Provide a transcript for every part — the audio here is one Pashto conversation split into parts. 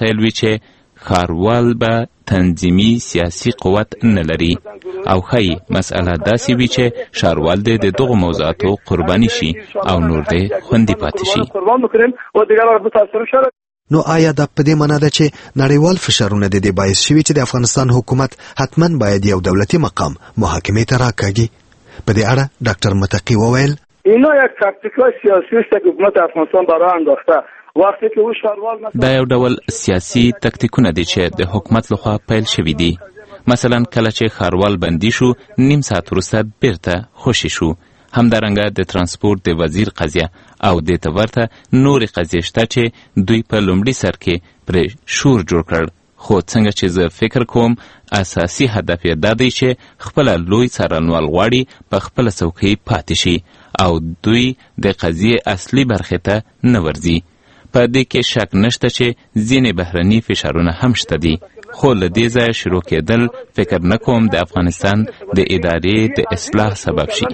مسایل وي چې ښاروال به تنظیمي سیاسي قوت نه لري او ښایي مسأله داسې وي چې ښاروال دې د دغو موضوعاتو قرباني شي او نور دې خوندي پاتې شي. نو آیا دا په دې معنا ده چې نړیوال فشارونه د دې باعث شوي چې د افغانستان حکومت حتما باید یو دولتي مقام محاکمې ته راکاږي؟ په دې اړه ډاکټر متقی وویل اینا یک تاکتیکای سیاسی است که حکومت افغانستان برای انداخته. وقتی که او ښاروال دا یو ډول سیاسي تکتیکونه دي چې د حکومت لخوا پیل شوي دي. مثلا کله چې ښاروال بندي شو نیم ساعت وروسته بیرته خوشي شو. همدارنګه د ترانسپورت د وزیر قضیه او د ته ورته نورې قضیې شته چې دوی په لومړي سر کې پرې شور جوړ کړ. خو څنګه چې زه فکر کوم اساسي هدف یې دا دی چې خپله لوی څارنوال غواړي په خپله څوکۍ پاتې شي او دوی د قضیې اصلي برخې ته نه ورځي. په دې کې شک نشته چې ځینې بهرني فشارونه هم شته دي، خو له دې ځایه شروع کېدل فکر نه کوم د افغانستان د ادارې د اصلاح سبب شي.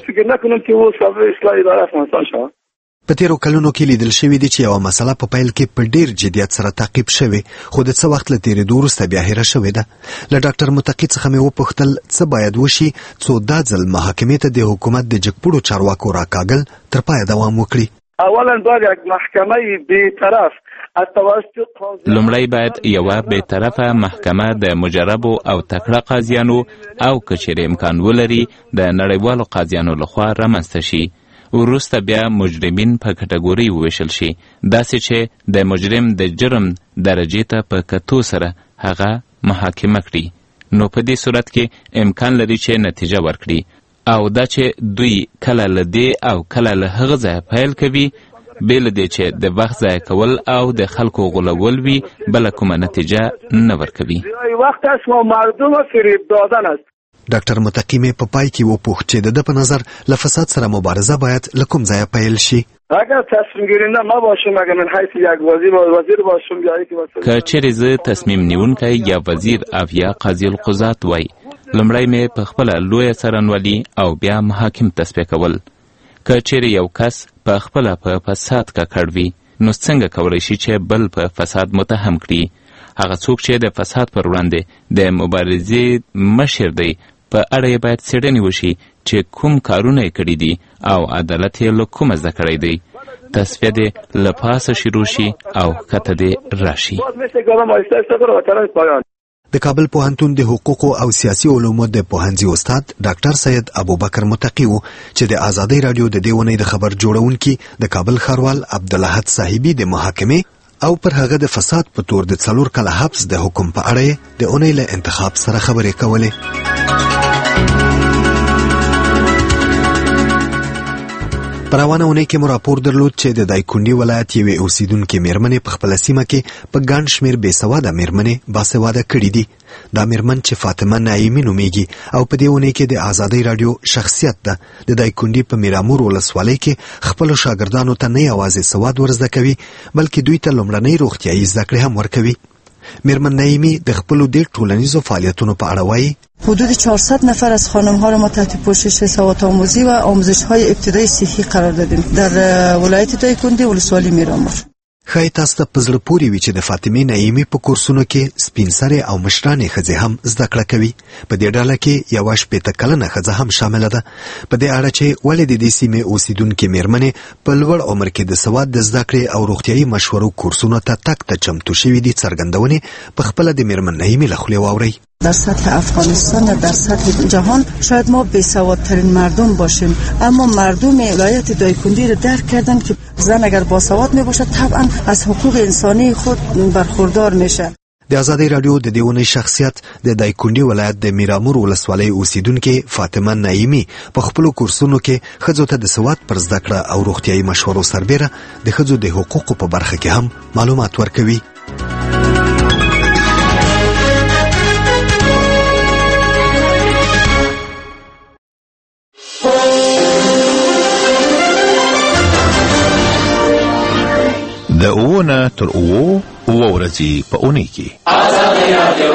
په تیرو کلونو کې لیدل شوي دي چې یوه مسله په پیل کې په ډیر جدیت سره تعقیب شوې، خو د څه وخت له تېرېدو وروسته بیا هیره شوې ده. له ډاکټر متقی څخه مې وپوښتل څه باید وشي څو دا ځل محاکمې ته د حکومت د جګپوړو چارواکو راکاږل تر پایه دوام وکړي. اولا باید یک محکمه بی‌طرف لومړی باید یوه بی‌طرفه محکمه د مجربو او تکړه قاضیانو او که چیرې امکان ولري د نړیوالو قاضیانو لخوا رامنځته شي. وروسته بیا مجرمین په کټګورۍ وویشل شي، داسې چې د مجرم د جرم درجې ته په کتو سره هغه محاکمه کړي. نو په دې صورت کې امکان لري چې نتیجه ورکړي، او دا چې دوی کله له دې او کله له هغه ځایه پیل کوي، بې له دې چې د وخت ضایع کول او د خلکو غولول وي، بله کومه نتیجه نه ورکوي. وقت است و مردم فریب دادن است. ډاکټر متقی مې په پای کې وپوښت چې د ده په نظر له فساد سره مبارزه باید له کوم ځایه پیل شي. اگر تصمیم گیرنده ما باشم، اگر من حیث یک وزیر باشم یا یک که چیرې زه تصمیم نیونکی یا وزیر او یا قاضي القضات وای، لومړی مې په خپله لویه څارنوالي او بیا محاکم تصفیه کول. که چیرې یو کس په خپله په فساد ککړ وي، نو څنګه کولی شي چې بل په فساد متهم کړي؟ هغه څوک چې د فساد پر وړاندې د مبارزې مشر دی، په اړه یې باید څېړنې وشي چې کوم کارونه یې کړي دي او عدالت یې له کومه زده کړی دی. تصفیه دې له پاسه شروع شي او ښکته دې راشي. د کابل پوهنتون د حقوقو او سیاسي علومو د پوهنځي استاد ډاکټر سید ابوبکر متقی و چې د آزادۍ راډیو د دې اونۍ د خبر جوړونکي د کابل ښاروال عبدالاحد صاحبي د محاکمې او پر هغه د فساد په تور د 4 کاله حبس د حکم په اړه د اونۍ له انتخاب سره خبرې کولې. پر روانه اونۍ کې مو راپور درلود چې د دایکنډي ولایت یوې اوسیدونکې میرمنې په خپله سیمه کې په ګڼ شمېر بېسواده میرمنې باسواده کړي دي. دا میرمن چې فاطمه نعیمي نومیږي او په دې اونۍ کې د آزادۍ راډیو شخصیت ده، د دایکنډي په میرامور ولسوالۍ کې خپلو شاګردانو ته نه یوازې سواد ورزده کوي، بلکې دوی ته لومړنۍ روغتیایي زده کړې هم ورکوي. میرمن نعیمی د خپلو دې ټولنیزو فعالیتونو په اړه وایي: حدود 400 نفر از خانم‌ها را ما تحت پوشش سواد آموزی و آموزش‌های ابتدایی صحی قرار دادیم در ولایت دایکنډي ولسوالۍ میرامور. ښایي تاسو ته په زړه پورې وي چې د فاطمې نعیمي په کورسونو کې سپین سرې او مشرانې ښځې هم زده کړه کوي. په دې ډله کې یوه 80 کلنه ښځه هم شامله ده. په دې اړه چې ولې د دې سیمې اوسیدونکې میرمنې په لوړ عمر کې د سواد د زده کړې او روغتیایي مشورو کورسونو ته تګ ته چمتو شوي دي، څرګندونې په خپله د میرمن نعیمي له خولې واورئ. در سطح افغانستان یا در سطح جهان شاید ما بیسوادترین مردم باشیم، اما مردم ولایت دایکنډي را درک کردن که زن اگر باسواد می باشد طبعا از حقوق انسانی خود برخوردار میشه. د آزادۍ راډیو د دې اونۍ شخصیت د دایکنډي ولایت د میرامور ولسوالۍ اوسیدونکې فاطمه نعیمي په خپلو کورسونو کې ښځو ته د سواد پر زده کړه او روغتیایي مشورو سربیره د ښځو د حقوقو په برخه کې هم معلومات ورکوي. د اوونه تر اوو ورځې په اونۍ کې آزادۍ راډیو.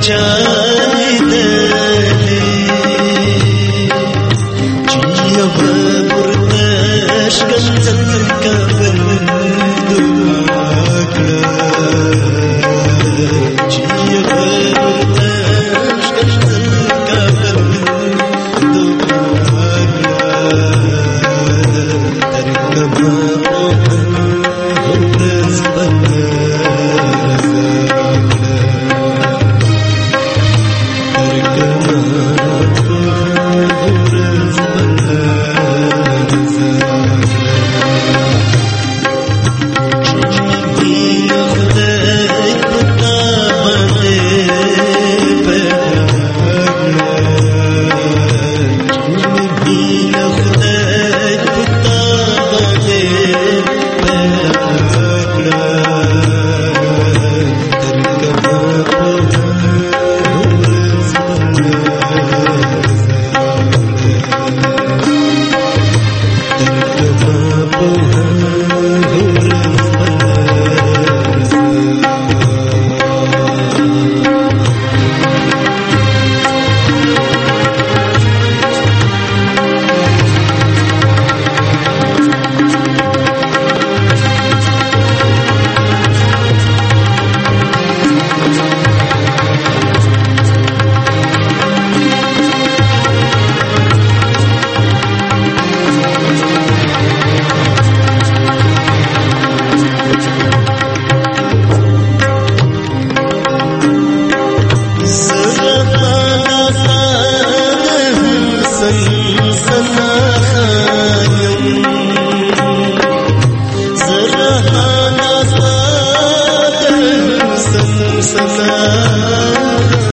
چا